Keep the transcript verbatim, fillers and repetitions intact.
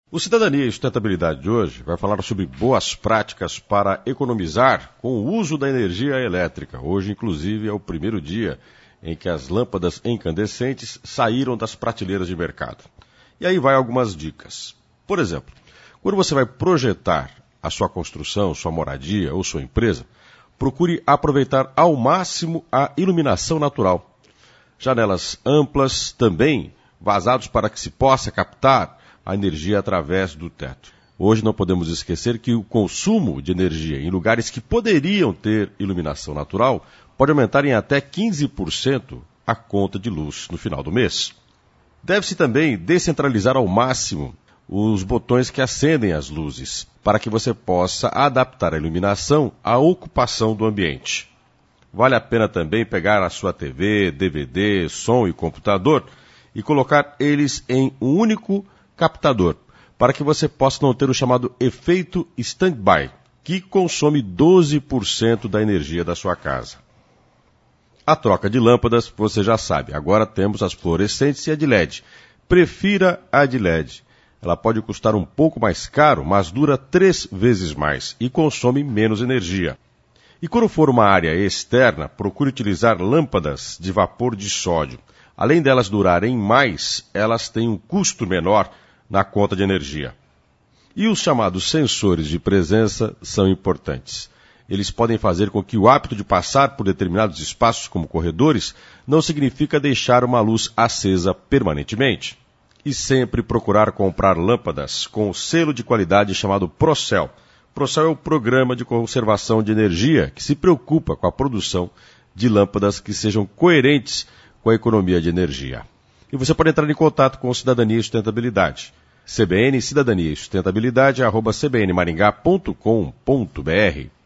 O Cidadania e Sustentabilidade de hoje vai falar sobre boas práticas para economizar com o uso da energia elétrica. Hoje, inclusive, é o primeiro dia em que as lâmpadas incandescentes saíram das prateleiras de mercado. E aí vai algumas dicas. Por exemplo, quando você vai projetar a sua construção, sua moradia ou sua empresa, procure aproveitar ao máximo a iluminação natural. Janelas amplas também, vazados para que se possa captar a energia através do teto. Hoje não podemos esquecer que o consumo de energia em lugares que poderiam ter iluminação natural pode aumentar em até quinze por cento a conta de luz no final do mês. Deve-se também descentralizar ao máximo os botões que acendem as luzes, para que você possa adaptar a iluminação à ocupação do ambiente. Vale a pena também pegar a sua T V, D V D, som e computador e colocar eles em um único captador, para que você possa não ter o chamado efeito stand-by, que consome doze por cento da energia da sua casa. A troca de lâmpadas, você já sabe, agora temos as fluorescentes e a de L E D. Prefira a de L E D. Ela pode custar um pouco mais caro, mas dura três vezes mais e consome menos energia. E quando for uma área externa, procure utilizar lâmpadas de vapor de sódio. Além delas durarem mais, elas têm um custo menor na conta de energia. E os chamados sensores de presença são importantes. Eles podem fazer com que o hábito de passar por determinados espaços, como corredores, não significa deixar uma luz acesa permanentemente. E sempre procurar comprar lâmpadas com o selo de qualidade chamado Procel. Procel é o Programa de Conservação de Energia que se preocupa com a produção de lâmpadas que sejam coerentes com a economia de energia. E você pode entrar em contato com o Cidadania e Sustentabilidade. C B N Cidadania e Sustentabilidade, arroba c b n maringá ponto com ponto b r.